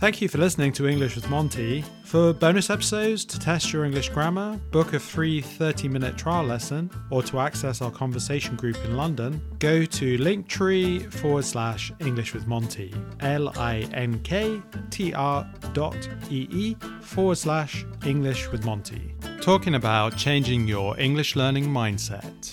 Thank you for listening to English with Monty. For bonus episodes, to test your English grammar, book a free 30-minute trial lesson, or to access our conversation group in London, go to linktree/English with Monty, linktr.ee/English with Monty. Talking about changing your English learning mindset.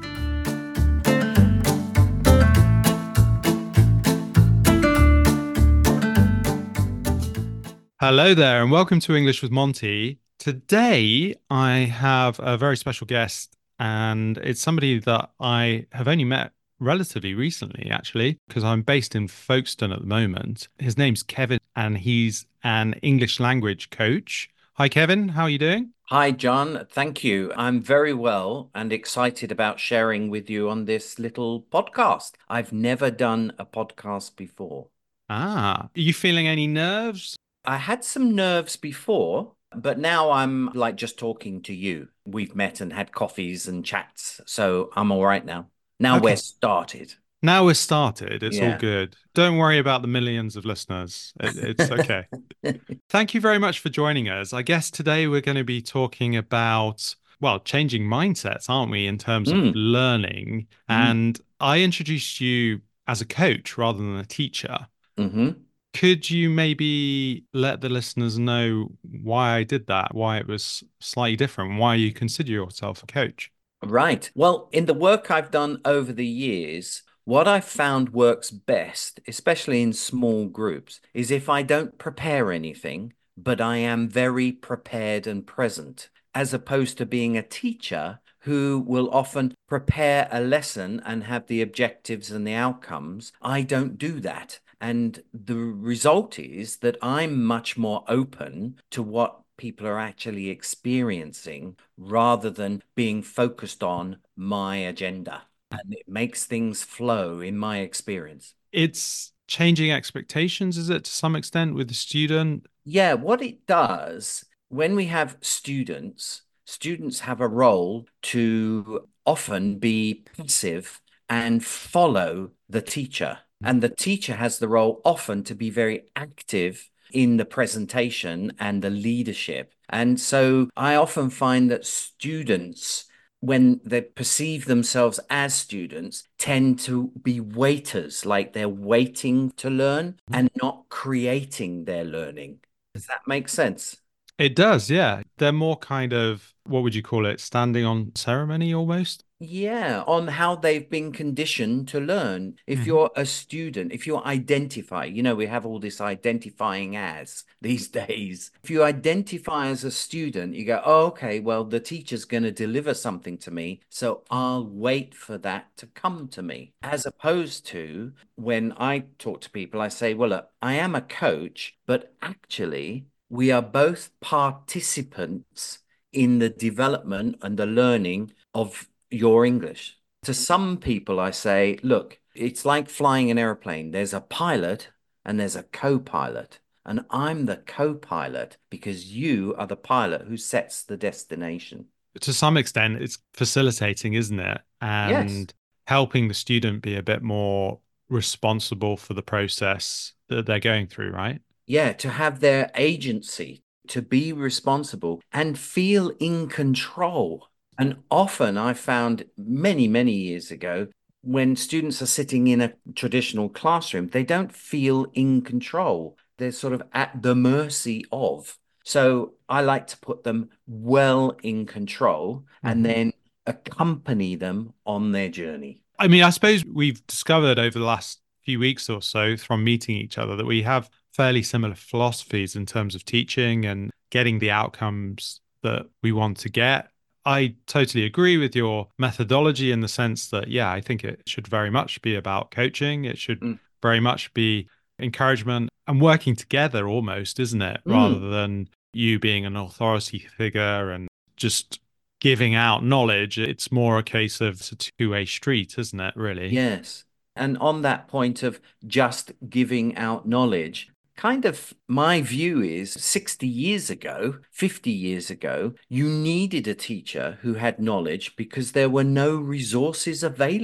Hello there and welcome to English with Monty. Today I have a very special guest and it's somebody that I have only met relatively recently actually because I'm based in Folkestone at the moment. His name's Kevin and he's an English language coach. Hi Kevin, how are you doing? Hi, John. Thank you. I'm very well and excited about sharing with you on this little podcast. I've never done a podcast before. Are you feeling any nerves? I had some nerves before, but now I'm like just talking to you. We've met and had coffees and chats, so I'm all right now. Now we're Okay. started. Now we're started. It's all Yeah. good. Don't worry about the millions of listeners. It's okay. Thank you very much for joining us. I guess today we're going to be talking about, well, changing mindsets, aren't we, in terms of Mm, learning? mm, And I introduced you as a coach rather than a teacher. hmm Could you maybe let the listeners know why I did that, why it was slightly different, why you consider yourself a coach? Right. Well, in the work I've done over the years, what I've found works best, especially in small groups, is if I don't prepare anything, but I am very prepared and present, as opposed to being a teacher who will often prepare a lesson and have the objectives and the outcomes. I don't do that. And the result is that I'm much more open to what people are actually experiencing rather than being focused on my agenda. And it makes things flow in my experience. It's changing expectations, is it, to some extent with the student? Yeah, what it does when we have students have a role to often be passive and follow the teacher. And the teacher has the role often to be very active in the presentation and the leadership. And so I often find that students, when they perceive themselves as students, tend to be waiters, like they're waiting to learn and not creating their learning. Does that make sense? It does, yeah. They're more kind of, what would you call it, standing on ceremony almost? Yeah, on how they've been conditioned to learn. If Mhm. you're a student, if you identify, we have all this identifying as these days. If you identify as a student, you go, oh, okay, well, the teacher's going to deliver something to me, so I'll wait for that to come to me. As opposed to when I talk to people, I say, well, look, I am a coach, but actually, we are both participants in the development and the learning of your English. To some people, I say, look, it's like flying an airplane. There's a pilot and there's a co-pilot. And I'm the co-pilot because you are the pilot who sets the destination. To some extent, it's facilitating, isn't it? Yes. And helping the student be a bit more responsible for the process that they're going through, right? Yeah, to have their agency, to be responsible and feel in control. And often I found many, many years ago, when students are sitting in a traditional classroom, they don't feel in control. They're sort of at the mercy of. So I like to put them well in control and Mhm. then accompany them on their journey. I mean, I suppose we've discovered over the last few weeks or so from meeting each other that we have fairly similar philosophies in terms of teaching and getting the outcomes that we want to get. I totally agree with your methodology in the sense that, yeah, I think it should very much be about coaching. It should Mm. very much be encouragement and working together almost, isn't it? Rather Mm. than you being an authority figure and just giving out knowledge. It's more a case of it's a two-way street, isn't it, really? Yes. And on that point of just giving out knowledge, kind of my view is 60 years ago, 50 years ago, you needed a teacher who had knowledge because there were no resources available.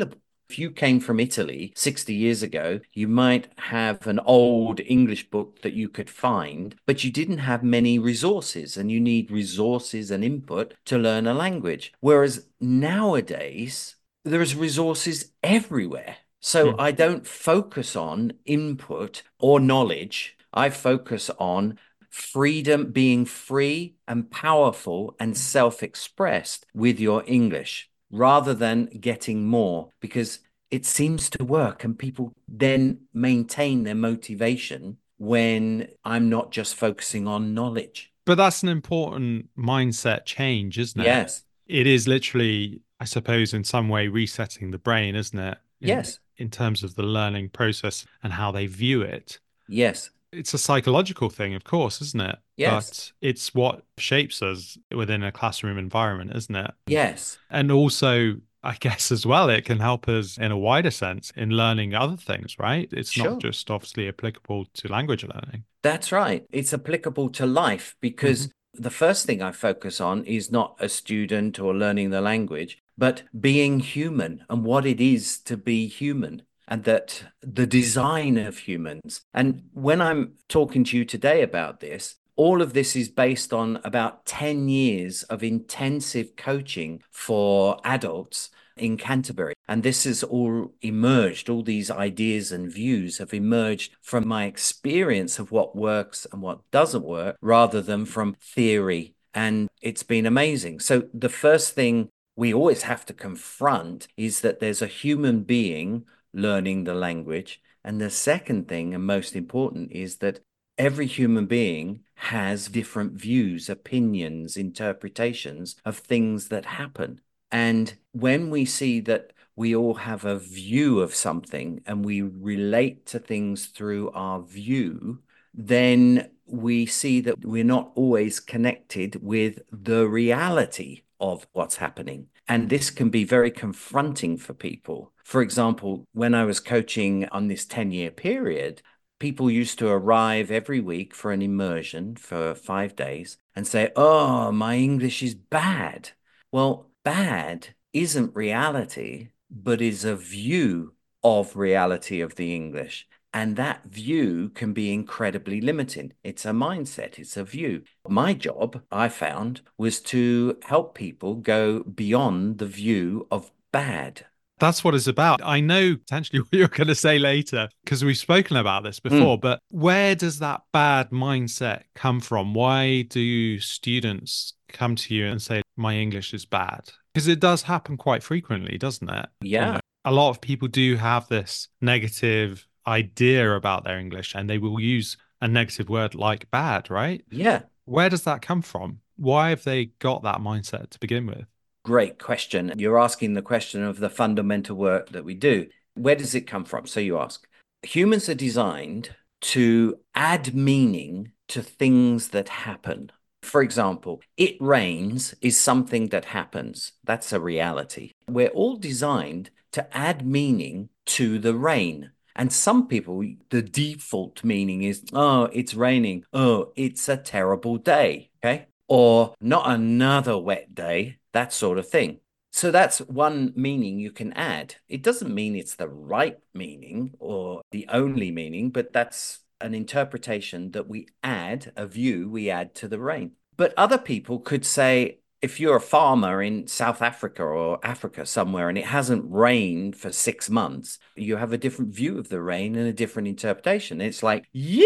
If you came from Italy 60 years ago, you might have an old English book that you could find, but you didn't have many resources, and you need resources and input to learn a language. Whereas nowadays, there's resources everywhere. So Mm. I don't focus on input or knowledge. I focus on freedom, being free and powerful and self-expressed with your English rather than getting more, because it seems to work and people then maintain their motivation when I'm not just focusing on knowledge. But that's an important mindset change, isn't it? Yes, It is literally, I suppose, in some way resetting the brain, isn't it? yes, In terms of the learning process and how they view it. yes, It's a psychological thing, of course, isn't it? yes, But it's what shapes us within a classroom environment, isn't it? yes, And also, I guess as well, it can help us in a wider sense in learning other things, right? It's not sure. just obviously applicable to language learning. That's right. It's applicable to life Hmm. because the first thing I focus on is not a student or learning the language, but being human and what it is to be human and that the design of humans. And when I'm talking to you today about this, all of this is based on about 10 years of intensive coaching for adults in Canterbury. And this has all emerged, all these ideas and views have emerged from my experience of what works and what doesn't work rather than from theory. And it's been amazing. So the first thing we always have to confront is that there's a human being learning the language. And the second thing, and most important, is that every human being has different views, opinions, interpretations of things that happen. And when we see that we all have a view of something and we relate to things through our view, then we see that we're not always connected with the reality of what's happening. And this can be very confronting for people. For example, when I was coaching on this 10-year period, people used to arrive every week for an immersion for 5 days and say, "Oh, my English is bad." Well, bad isn't reality, but is a view of reality of the English. And that view can be incredibly limiting. It's a mindset, it's a view. My job, I found, was to help people go beyond the view of bad. That's what it's about. I know potentially what you're going to say later because we've spoken about this before, Mm, but where does that bad mindset come from? Why do students come to you and say, my English is bad? Because it does happen quite frequently, doesn't it? yeah, A lot of people do have this negative idea about their English and they will use a negative word like bad, right? yeah. Where does that come from? Why have they got that mindset to begin with? Great question. You're asking the question of the fundamental work that we do. Where does it come from? So you ask. Humans are designed to add meaning to things that happen. For example, it rains is something that happens. That's a reality. We're all designed to add meaning to the rain. And some people, the default meaning is, oh, it's raining. Oh, it's a terrible day. Okay. Or not another wet day, that sort of thing. So that's one meaning you can add. It doesn't mean it's the right meaning or the only meaning, but that's an interpretation that we add, a view we add to the rain. But other people could say, if you're a farmer in South Africa or Africa somewhere and it hasn't rained for 6 months, you have a different view of the rain and a different interpretation. It's like,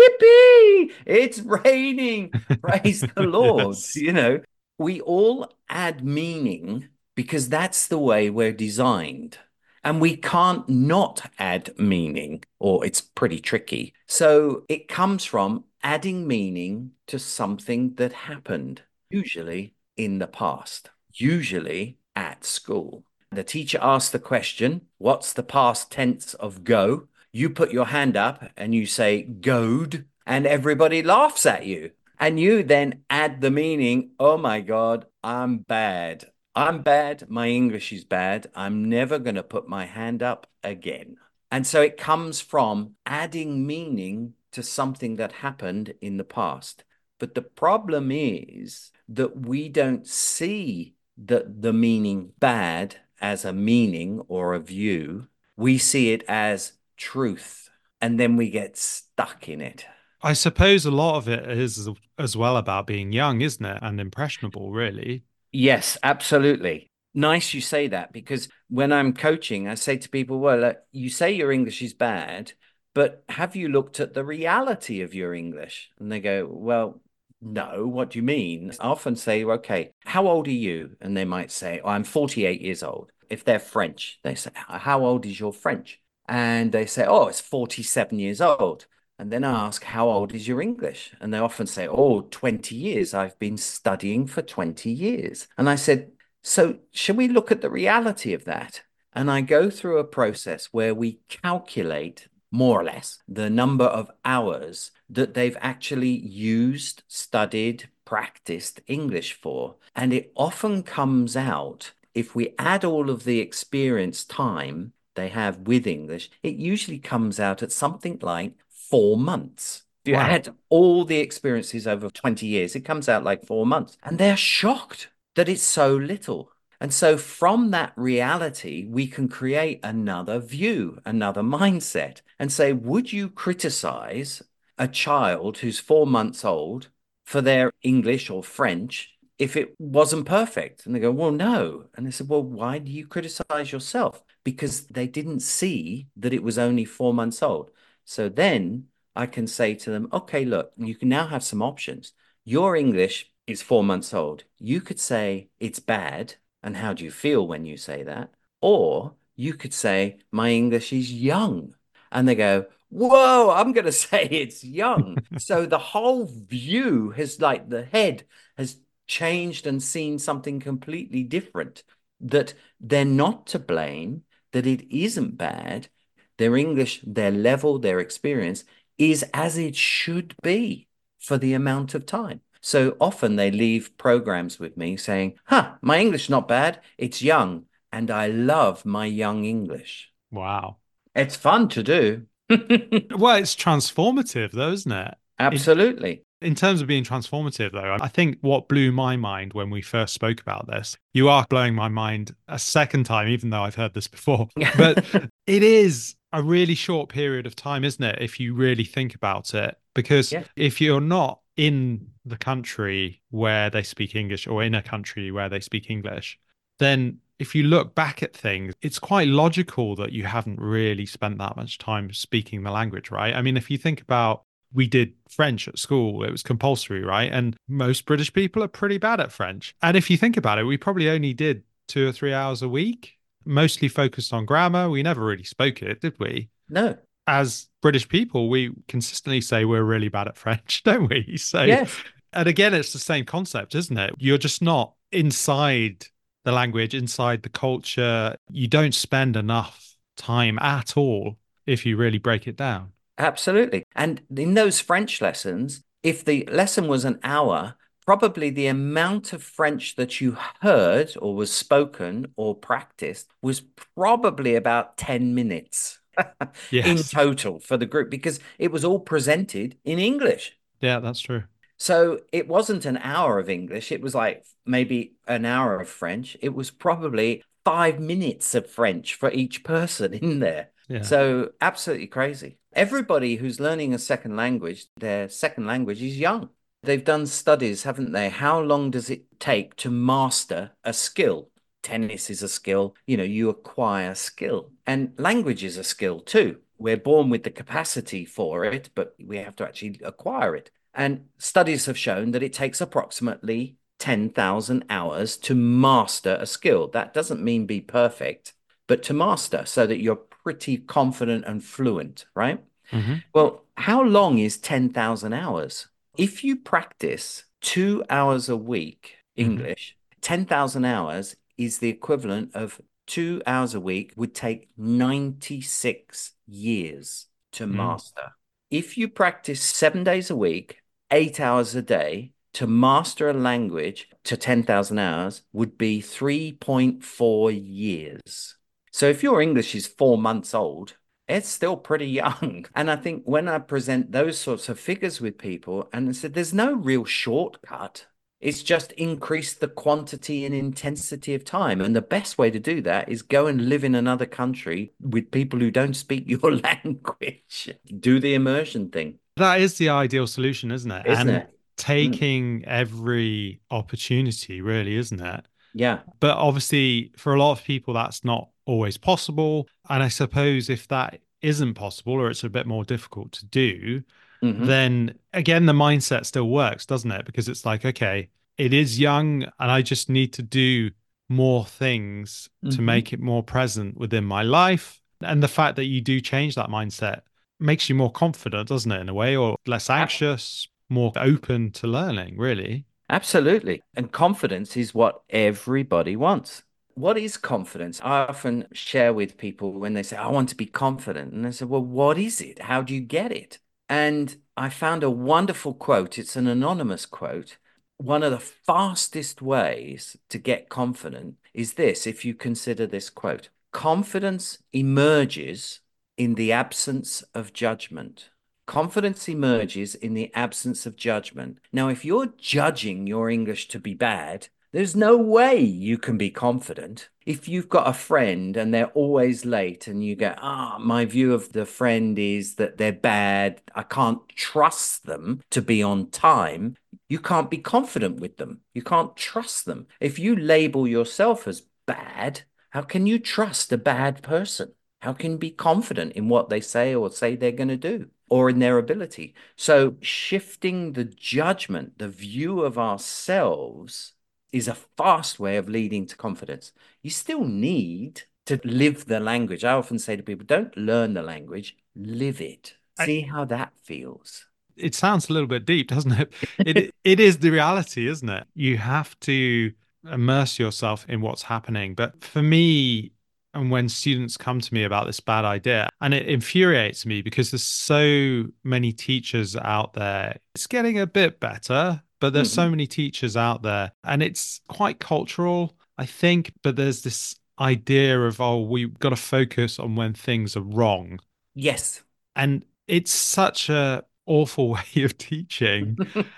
yippee, it's raining. Praise the Lord. Yes. We all add meaning because that's the way we're designed. And we can't not add meaning, or it's pretty tricky. So it comes from adding meaning to something that happened, usually in the past, usually at school. The teacher asks the question, what's the past tense of go? You put your hand up and you say goed, and everybody laughs at you. And you then add the meaning, oh my God, I'm bad. I'm bad. My English is bad. I'm never going to put my hand up again. And so it comes from adding meaning to something that happened in the past. But the problem is that we don't see the meaning bad as a meaning or a view. We see it as truth, and then we get stuck in it. I suppose a lot of it is as well about being young, isn't it? And impressionable, really. Yes, absolutely. Nice you say that because when I'm coaching, I say to people, well, you say your English is bad, but have you looked at the reality of your English? And they go, well, no, what do you mean? I often say, okay, how old are you? And they might say, oh, I'm 48 years old. If they're French, they say, how old is your French? And they say, oh, it's 47 years old. And then I ask, how old is your English? And they often say, oh, 20 years. I've been studying for 20 years. And I said, so shall we look at the reality of that? And I go through a process where we calculate more or less the number of hours that they've actually used, studied, practiced English for. And it often comes out, if we add all of the experience time they have with English, it usually comes out at something like 4 months. If you Wow. add all the experiences over 20 years, it comes out like 4 months. And they're shocked that it's so little. And so from that reality, we can create another view, another mindset, and say, would you criticize a child who's 4 months old for their English or French if it wasn't perfect? And they go, well, no. And they said, well, why do you criticize yourself? Because they didn't see that it was only 4 months old. So then I can say to them, okay, look, you can now have some options. Your English is 4 months old. You could say it's bad. And how do you feel when you say that? Or you could say, my English is young. And they go, whoa, I'm going to say it's young. So the whole view has, like, the head has changed and seen something completely different, that they're not to blame, that it isn't bad. Their English, their level, their experience is as it should be for the amount of time. So often they leave programs with me saying, huh, my English not bad. It's young. And I love my young English. Wow. It's fun to do. Well, it's transformative, though, isn't it? In Absolutely. in terms of being transformative, though, I think what blew my mind when we first spoke about this, you are blowing my mind a second time, even though I've heard this before. But it is a really short period of time, isn't it? If you really think about it, because Yeah. if you're not in the country where they speak English or in a country where they speak English, then if you look back at things, it's quite logical that you haven't really spent that much time speaking the language, right? I mean, if you think about we did French at school, it was compulsory, right? And most British people are pretty bad at French. And if you think about it, we probably only did 2 or 3 hours a week, mostly focused on grammar. We never really spoke it, did we? No. As British people, we consistently say we're really bad at French, don't we? So, Yes. and again, it's the same concept, isn't it? You're just not inside the language, inside the culture. You don't spend enough time at all if you really break it down. Absolutely. And in those French lessons, if the lesson was an hour, probably the amount of French that you heard or was spoken or practiced was probably about 10 minutes in Yes. total for the group because it was all presented in English. Yeah, that's true. So it wasn't an hour of English. It was like maybe an hour of French. It was probably 5 minutes of French for each person in there. Yeah. So absolutely crazy. Everybody who's learning a second language, their second language is young. They've done studies, haven't they? How long does it take to master a skill? Tennis is a skill. You acquire skill. And language is a skill too. We're born with the capacity for it, but we have to actually acquire it. And studies have shown that it takes approximately 10,000 hours to master a skill. That doesn't mean be perfect, but to master so that you're pretty confident and fluent, right? Hmm. Well, how long is 10,000 hours? If you practice 2 hours a week Hmm. English, 10,000 hours is the equivalent of 2 hours a week would take 96 years to Mm. master. If you practice 7 days a week, 8 hours a day, to master a language to 10,000 hours would be 3.4 years. So if your English is 4 months old, it's still pretty young. And I think when I present those sorts of figures with people and I said, there's no real shortcut. It's just increase the quantity and intensity of time. And the best way to do that is go and live in another country with people who don't speak your language. Do the immersion thing, That is the ideal solution, isn't it? isn't And it? Mm. taking every opportunity, really, isn't it? Yeah. But obviously, for a lot of people, that's not always possible. And I suppose if that isn't possible or it's a bit more difficult to do, Hmm. then again, the mindset still works, doesn't it? Because it's like, okay, it is young and I just need to do more things to Hmm. make it more present within my life. And the fact that you do change that mindset makes you more confident, doesn't it, in a way, or less anxious, more open to learning, really. Absolutely. And confidence is what everybody wants. What is confidence? I often share with people when they say, I want to be confident. And I say, well, what is it? How do you get it? And I found a wonderful quote. It's an anonymous quote. One of the fastest ways to get confident is this, if you consider this quote: confidence emerges in the absence of judgment. Confidence emerges in the absence of judgment. Now, if you're judging your English to be bad, there's no way you can be confident. If you've got a friend and they're always late and you go, my view of the friend is that they're bad, I can't trust them to be on time, you can't be confident with them. You can't trust them. If you label yourself as bad, how can you trust a bad person? How can you be confident in what they say or say they're going to do or in their ability? So, shifting the judgment, the view of ourselves, is a fast way of leading to confidence. You still need to live the language. I often say to people, don't learn the language, live it. I, See how that feels. it sounds a little bit deep, doesn't it? It is the reality, isn't it? You have to immerse yourself in what's happening. But for me, and when students come to me about this bad idea, and it infuriates me because there's so many teachers out there. It's getting a bit better, but there's so Mhm. many teachers out there, and it's quite cultural, I think. But there's this idea of, oh, we've got to focus on when things are wrong. Yes. And it's such a awful way of teaching.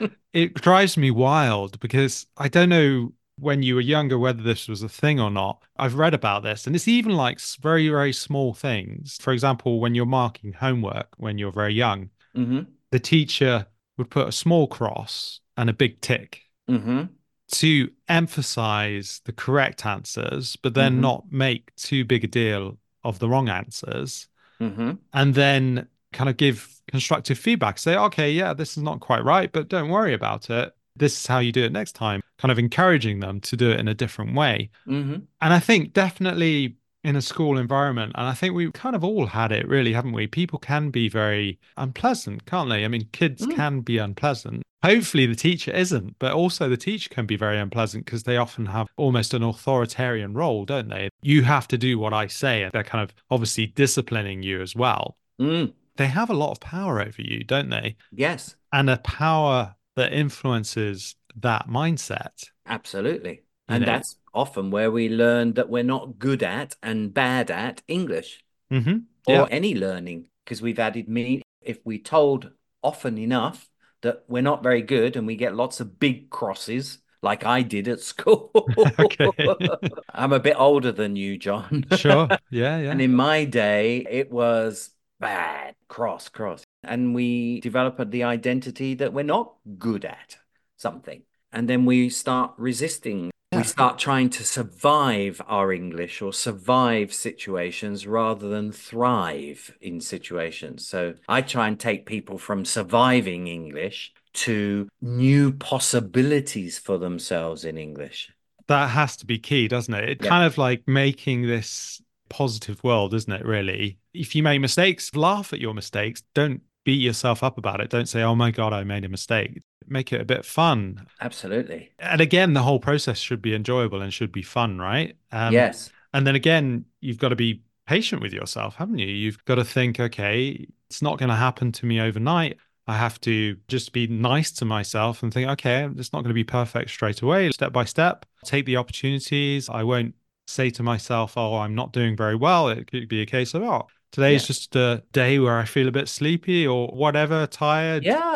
It drives me wild because I don't know when you were younger whether this was a thing or not. I've read about this, and it's even like very, very small things. For example, when you're marking homework when you're very young, Hmm. the teacher would put a small cross and a big tick Hmm. to emphasize the correct answers, but then Hmm. not make too big a deal of the wrong answers, Hmm. and then kind of give constructive feedback. Say, okay, yeah, this is not quite right, but don't worry about it. This is how you do it next time, kind of encouraging them to do it in a different way. Hmm. And I think definitely in a school environment, and I think we kind of all had it really, haven't we? People can be very unpleasant, can't they? I mean, kids Mm. can be unpleasant. Hopefully the teacher isn't, but also the teacher can be very unpleasant because they often have almost an authoritarian role, don't they? You have to do what I say, and they're kind of obviously disciplining you as well. Mm. They have a lot of power over you, don't they? Yes, And a power that influences that mindset, absolutely. you And know. that's often where we learn that we're not good at and bad at English Yeah. or any learning because we've added meaning. If we told often enough that we're not very good and we get lots of big crosses, like I did at school. Okay. I'm a bit older than you, John. Sure. Yeah, And yeah. in my day, it was bad, cross, cross. And we develop the identity that we're not good at something. And then we start resisting. We Yeah. start trying to survive our English or survive situations rather than thrive in situations. So I try and take people from surviving English to new possibilities for themselves in English. That has to be key, doesn't it? It Yeah. kind of like making this positive world, isn't it, really? If you make mistakes, laugh at your mistakes. Don't beat yourself up about it. Don't say, oh my God, I made a mistake. Make it a bit fun. Absolutely. And again, the whole process should be enjoyable and should be fun, right? Yes. And then again, you've got to be patient with yourself, haven't you? You've got to think, okay, it's not going to happen to me overnight. I have to just be nice to myself and think, okay, it's not going to be perfect straight away. Step by step, take the opportunities. I won't say to myself, oh, I'm not doing very well. It could be a case of, oh, today's Yeah. just a day where I feel a bit sleepy or whatever, tired. Yeah.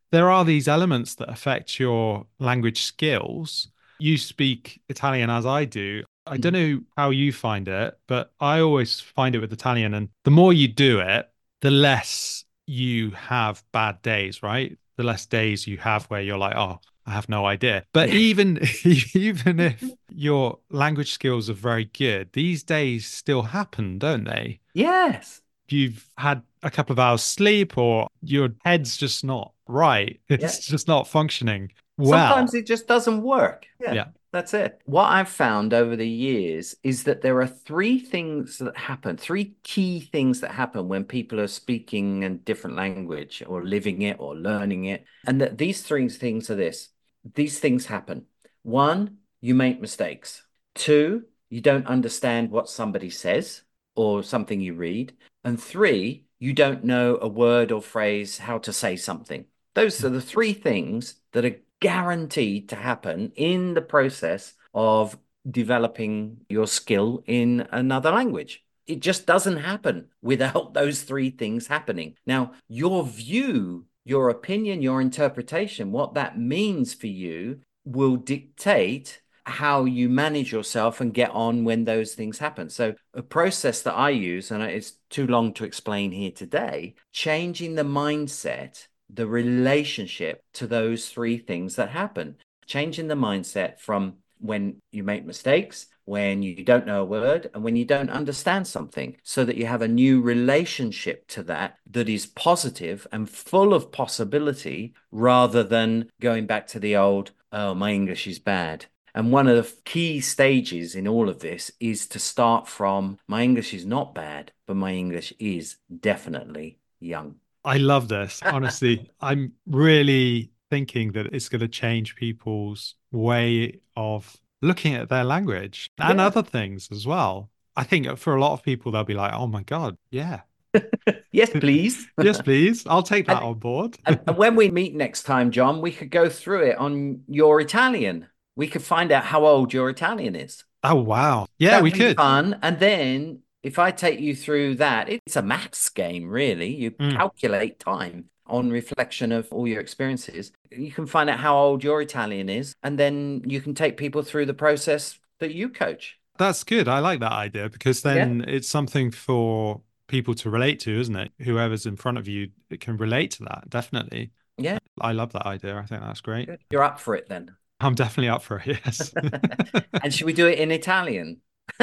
there are these elements that affect your language skills. You speak Italian as I do. I don't Mhm. know how you find it, but I always find it with Italian. And the more you do it, the less you have bad days, right? The less days you have where you're like, oh, I have no idea. But Yeah. even even if your language skills are very good, these days still happen, don't they? Yes. You've had a couple of hours sleep or your head's just not right. Yeah. It's just not functioning Sometimes well. it just doesn't work. Yeah, Yeah. that's it. What I've found over the years is that there are three things that happen, three key things that happen when people are speaking a different language or living it or learning it. And that these three things are this. These things happen. One, you make mistakes. Two, you don't understand what somebody says or something you read. And three, you don't know a word or phrase how to say something. Those are the three things that are guaranteed to happen in the process of developing your skill in another language. It just doesn't happen without those three things happening. Now, your view, your opinion, your interpretation, what that means for you will dictate how you manage yourself and get on when those things happen. So, a process that I use, and it's too long to explain here today, changing the mindset, the relationship to those three things that happen, changing the mindset from when you make mistakes, when you don't know a word, and when you don't understand something, so that you have a new relationship to that that is positive and full of possibility rather than going back to the old, oh, my English is bad. And one of the key stages in all of this is to start from my English is not bad, but my English is definitely young. I love this. Honestly, I'm really thinking that it's going to change people's way of looking at their language and Yeah. other things as well. I think for a lot of people, they'll be like, oh my God, yeah. Yes, please. Yes, please. I'll take that And, on board. and when we meet next time, John, we could go through it on your Italian. We could find out how old your Italian is. Oh, wow. Yeah, That we would be could. fun. And then if I take you through that, it's a maths game, really. You Mm. calculate time on reflection of all your experiences. You can find out how old your Italian is, and then you can take people through the process that you coach. That's good. I like that idea because Yeah. then it's something for people to relate to, isn't it? Whoever's in front of you it can relate to that, definitely. Yeah. I love that idea. I think that's great. Good. You're up for it then. I'm definitely up for it. Yes. And should we do it in Italian?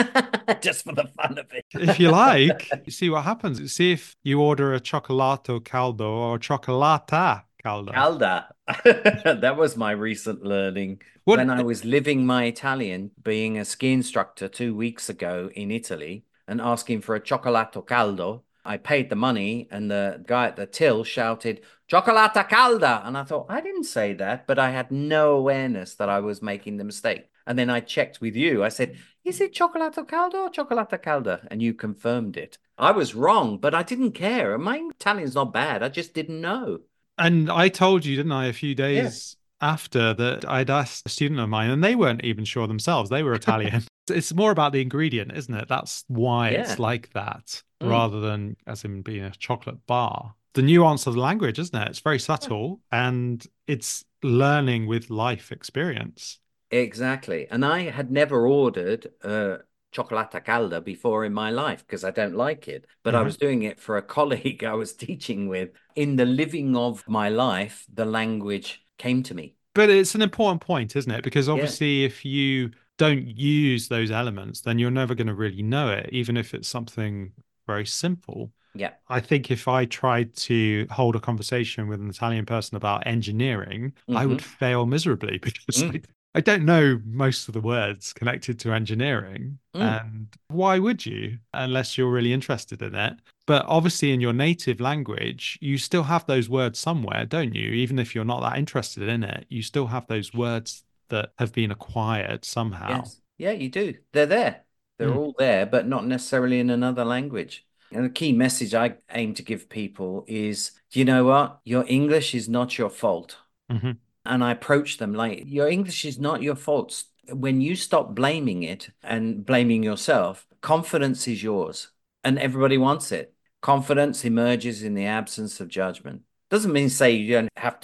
Just for the fun of If you it. like, see what happens. See if you order a cioccolato caldo or cioccolata calda. Calda. That was my recent learning What? when I was living my Italian, being a ski instructor 2 weeks ago in Italy and asking for a cioccolato caldo. I paid the money, and the guy at the till shouted, Cioccolata calda. And I thought, I didn't say that, but I had no awareness that I was making the mistake. And then I checked with you. I said, is it cioccolato caldo or cioccolata calda? And you confirmed it. I was wrong, but I didn't care. My Italian's not bad. I just didn't know. And I told you, didn't I, a few Yeah. days after that I'd asked a student of mine and they weren't even sure themselves. They were Italian. It's more about the ingredient, isn't it? That's why it's Yeah. like that Mm. rather than as in being a chocolate bar. The nuance of the language, isn't it? It's very Yeah. subtle and it's learning with life experience. Exactly. And I had never ordered chocolata calda before in my life because I don't like it. But I Mhm. was doing it for a colleague I was teaching with. In the living of my life, the language came to me. But it's an important point, isn't it? Because Yeah. obviously, if you don't use those elements, then you're never going to really know it, even if it's something very simple. Yeah. I think if I tried to hold a conversation with an Italian person about engineering, I would Hmm. fail miserably because Mm. I don't know most of the words connected to engineering. Mm. And why would you, unless you're really interested in it? But obviously, in your native language, you still have those words somewhere, don't you? Even if you're not that interested in it, you still have those words that have been acquired somehow. Yes. Yeah, you do. They're there. They're Mm, all there, but not necessarily in another language. And the key message I aim to give people is, you know what? Your English is not your fault. mhm. And I approach them like, your English is not your fault. When you stop blaming it and blaming yourself, confidence is yours and everybody wants it. Confidence emerges in the absence of judgment. Doesn't mean say you don't have to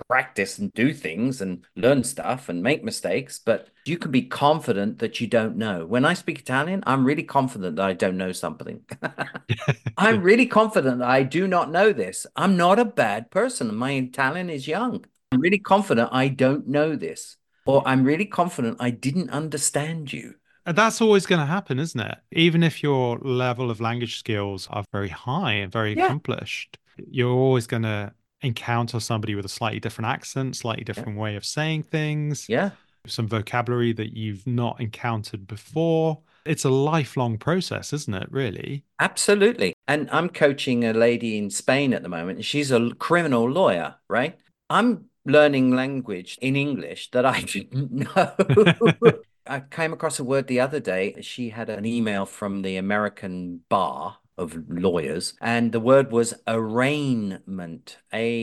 practice and do things and learn stuff and make mistakes, but you can be confident that you don't know. When I speak Italian, I'm really confident that I don't know something. I'm really confident that I do not know this. I'm not a bad person. My Italian is young. I'm really confident I don't know this, or I'm really confident I didn't understand you. And that's always going to happen, isn't it? Even if your level of language skills are very high and very Yeah, accomplished, you're always going to encounter somebody with a slightly different accent, slightly yeah, different way of saying things, yeah. some vocabulary that you've not encountered before. It's a lifelong process, isn't it, really? Absolutely. And I'm coaching a lady in Spain at the moment, and she's a criminal lawyer, right? I'm learning language in English that I didn't know. I came across a word the other day. She had an email from the American bar of lawyers, and the word was arraignment,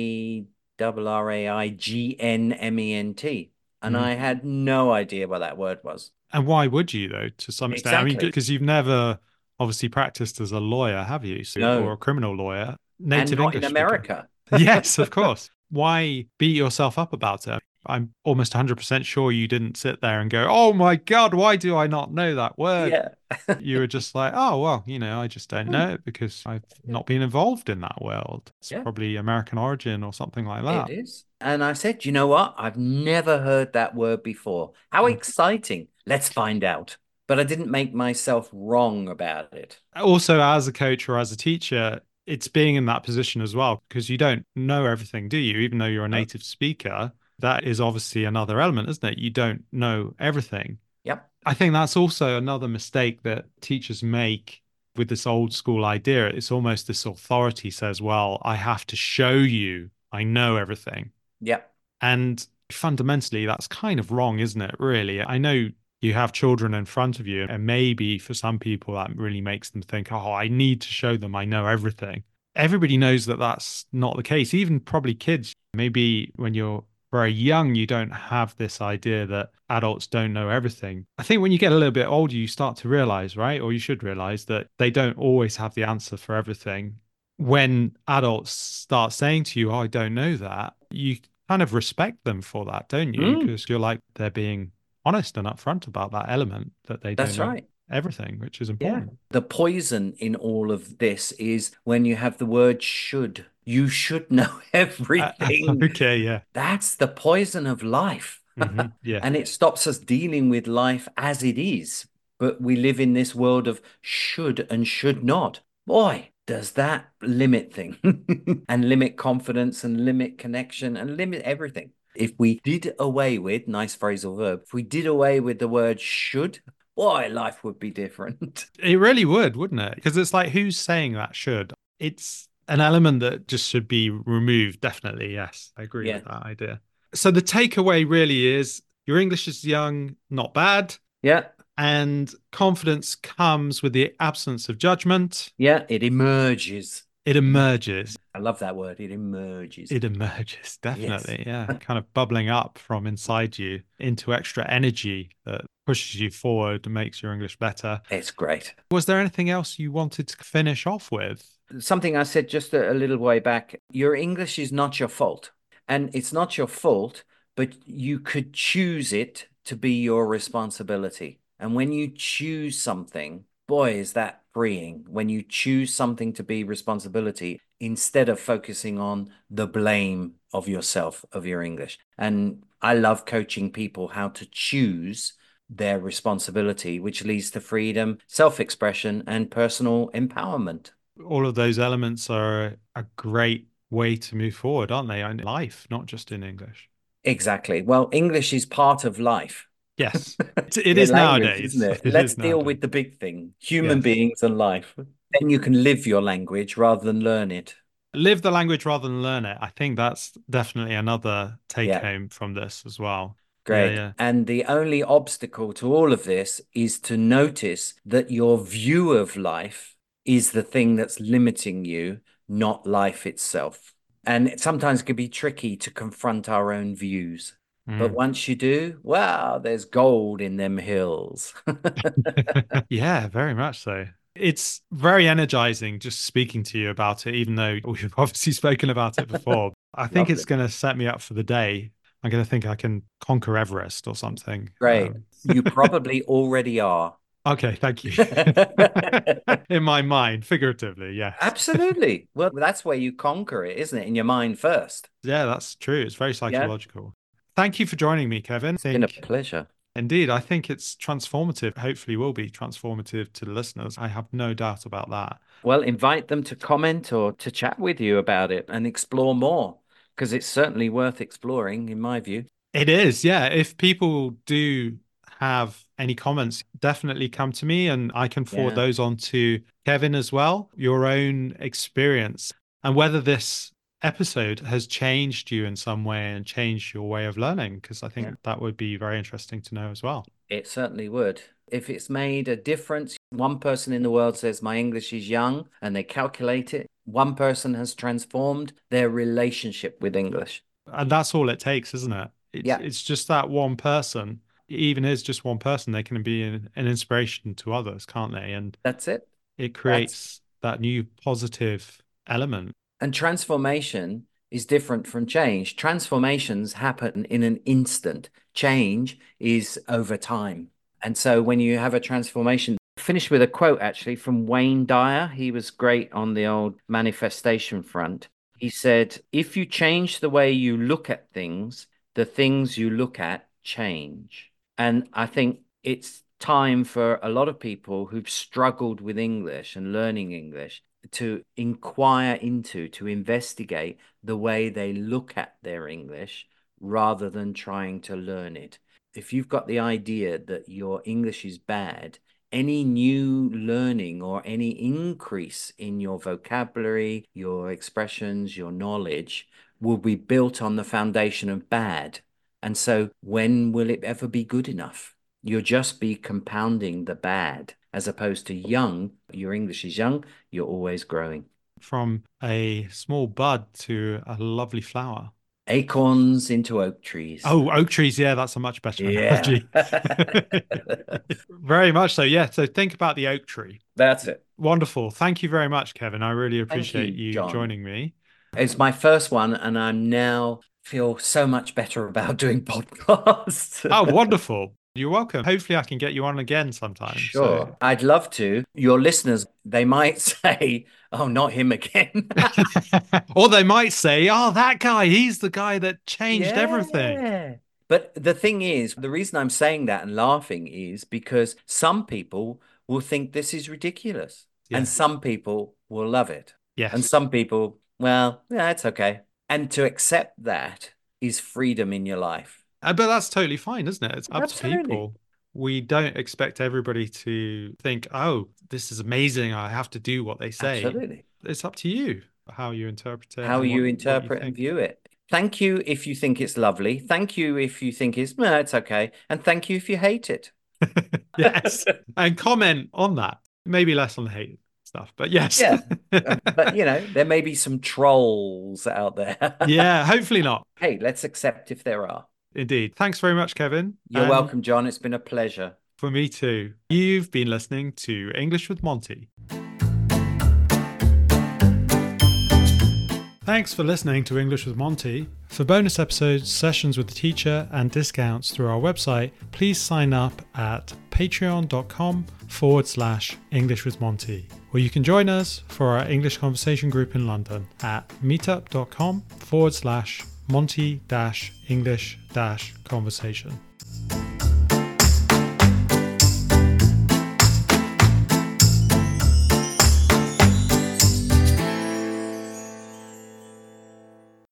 ARRAIGNMENT. And Mm. I had no idea what that word was. And why would you, though, to some extent? I mean, Exactly. because you've never obviously practiced as a lawyer, have you? So, or No. a criminal lawyer, And native not in English speaker. America. Yes, of course. Why beat yourself up about it? I'm almost 100% sure you didn't sit there and go, "Oh my God, why do I not know that word?" Yeah. You were just like, "Oh, well, I just don't Hmm. know it because I've Yeah. not been involved in that world. It's Yeah, probably American origin or something like it that." is. And I said, you know what? I've never heard that word before. How Mm. exciting. Let's find out. But I didn't make myself wrong about it. Also, as a coach or as a teacher, it's being in that position as well because you don't know everything, do you? Even though you're a Oh, native speaker, that is obviously another element, isn't it? You don't know everything. yep. I think that's also another mistake that teachers make with this old school idea. It's almost this authority says, well, I have to show you I know everything. Yep. And fundamentally, that's kind of wrong, isn't it? Really. I know you have children in front of you, and maybe for some people, that really makes them think, oh, I need to show them I know everything. Everybody knows that that's not the case. Even probably kids, maybe when you're very young, you don't have this idea that adults don't know everything. I think when you get a little bit older, you start to realize, right? Or you should realize that they don't always have the answer for everything. When adults start saying to you, oh, I don't know that, you kind of respect them for that, don't you? Mm, Because you're like, they're being honest and upfront about that element that they don't that's know right. everything, which is Yeah. important. The poison in all of this is when you have the word should. You should know everything. Okay, yeah. That's the poison of life. Yeah. And it stops us dealing with life as it is. But we live in this world of should and should not. Boy, does that limit thing and limit confidence and limit connection and limit everything. If we did away with, nice phrasal verb, if we did away with the word should, boy, life would be different. It really would, wouldn't it? Because it's like, who's saying that should? It's an element that just should be removed. Definitely. Yes. I agree Yeah. with that idea. So the takeaway really is your English is young, not bad. Yeah. And confidence comes with the absence of judgment. Yeah. It emerges. It emerges. I love that word. It emerges. It emerges, Yes. definitely. Yeah. Kind of bubbling up from inside you into extra energy that pushes you forward and makes your English better. It's great. Was there anything else you wanted to finish off with? Something I said just a little way back, your English is not your fault. And it's not your fault, but you could choose it to be your responsibility. And when you choose something, boy, is that freeing. When you choose something to be responsibility instead of focusing on the blame of yourself, of your English. And I love coaching people how to choose their responsibility, which leads to freedom, self-expression, and personal empowerment. All of those elements are a great way to move forward, aren't they? In life, not just in English. Exactly. Well, English is part of life. Yes, it Yeah, is language, isn't nowadays. it? It Let's is deal nowadays. with the big thing, human Yes. beings and life. Then you can live your language rather than learn it. Live the language rather than learn it. I think that's definitely another take Yeah, home from this as well. Yeah, great. yeah. And the only obstacle to all of this is to notice that your view of life is the thing that's limiting you, not life itself. And it sometimes can be tricky to confront our own views. But Mm. once you do, wow, there's gold in them hills. Yeah, very much so. It's very energizing just speaking to you about it, even though we've obviously spoken about it before. I think it's Lovely. going to set me up for the day. I'm going to think I can conquer Everest or something. Great. You probably already are. Okay, thank you. In my mind, figuratively, yes. Absolutely. Well, that's where you conquer it, isn't it? In your mind first. Yeah, that's true. It's very Yeah. psychological. Thank you for joining me, Kevin. I Been a think, pleasure. indeed, I think it's transformative. Hopefully, will be transformative to the listeners. I have no doubt about that. Well, invite them to comment or to chat with you about it and explore more because it's certainly worth exploring, in my view. It is, yeah. If people do have any comments, definitely come to me and I can forward Yeah. those on to Kevin as well. Your own experience and whether this episode has changed you in some way and changed your way of learning, because I Yeah. think that would be very interesting to know as well. It certainly would. If it's made a difference, one person in the world says, my English is young, and they calculate it. One person has transformed their relationship with English. And that's all it takes, isn't it? It's Yeah, it's just that one person. It even is just one person, they can be an inspiration to others, can't they? And that's it. it That's creates that new positive element. And transformation is different from change. Transformations happen in an instant. Change is over time. And so when you have a transformation, finish with a quote actually from Wayne Dyer. He was great on the old manifestation front. He said, if you change the way you look at things, the things you look at change. And I think it's time for a lot of people who've struggled with English and learning English to inquire into, to investigate the way they look at their English rather than trying to learn it. If you've got the idea that your English is bad, any new learning or any increase in your vocabulary, your expressions, your knowledge will be built on the foundation of bad. And so when will it ever be good enough? You'll just be compounding the bad as opposed to young. Your English is young, you're always growing. From a small bud to a lovely flower. Acorns into oak trees. Oh, oak trees. Yeah, that's a much better Yeah. analogy. Very much so. Yeah. So think about the oak tree. That's it. Wonderful. Thank you very much, Kevin. I really Thank appreciate you, you John. joining me. It's my first one, and I'm now feel so much better about doing podcasts. Oh, wonderful. You're welcome. Hopefully, I can get you on again sometime. So, Sure. I'd love to. Your listeners, they might say, oh, not him again. or they might say, oh, that guy, he's the guy that changed everything. Yeah. But the thing is, the reason I'm saying that and laughing is because some people will think this is ridiculous, and Yes. some people will love it. And Yes. some people, well, yeah, it's okay. And to accept that is freedom in your life. But that's totally fine, isn't it? It's up to Absolutely. people. We don't expect everybody to think, oh, this is amazing. I have to do what they say. Absolutely. It's up to you how you interpret it How and you what you interpret and think. view it. Thank you if you think it's lovely. Thank you if you think it's, no, it's okay. And thank you if you hate it. Yes. And comment on that. Maybe less on the hate stuff, but yes. Yeah. But, there may be some trolls out there. Yeah, hopefully not. Hey, let's accept if there are. Indeed. Thanks very much, Kevin. You're And welcome, John. It's been a pleasure. for me too. You've been listening to English with Monty. Thanks for listening to English with Monty. For bonus episodes, sessions with the teacher, and discounts through our website, please sign up at patreon.com/English with Monty. Or you can join us for our English conversation group in London at meetup.com/Monty-English-conversation.